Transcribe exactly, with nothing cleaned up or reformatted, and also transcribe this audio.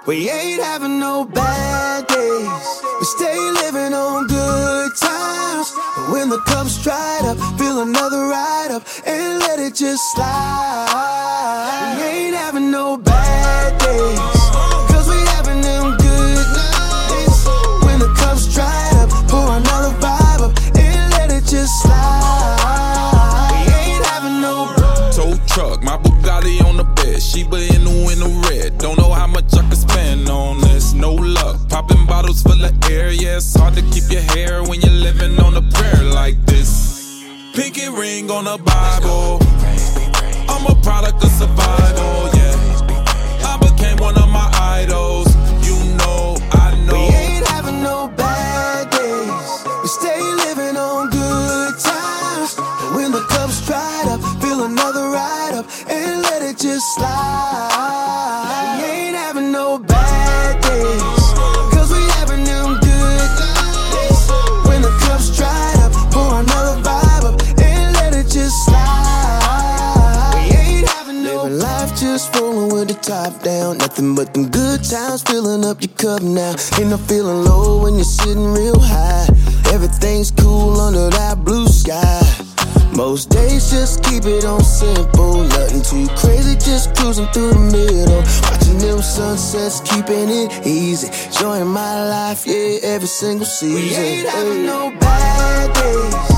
We ain't having no bad days. We stay living on good times. But when the cup's dried up, fill another ride up and let it just slide. We ain't having no bad days, cause we having them good nights. When the cup's dried up, pour another vibe up and let it just slide. We ain't having no tow truck, my Bugatti on the bed, Sheba in the window red. Don't know how much I can spend on this, no luck. Popping bottles full of air, yeah, it's hard to keep your hair when you're living on a prayer like this. Pinky ring on the Bible, I'm a product of survival, yeah. I became one of my idols, you know, I know. We ain't having no bad days, we stay living on good times. And when the cup's dried up, fill another ride up and let it just slide. We ain't having no bad days, cause we having them good nights. When the cup's dried up, pour another vibe up and let it just slide. We ain't having no living life just rolling with the top down. Nothing but them good times filling up your cup now. Ain't no feeling low when you're sitting real high. Everything's cool under that blue sky. Most days just keep it on simple. Nothing too crazy, just cruising through the middle. Watching them sunsets, keeping it easy. Enjoying my life, yeah, every single season. We ain't having no bad days,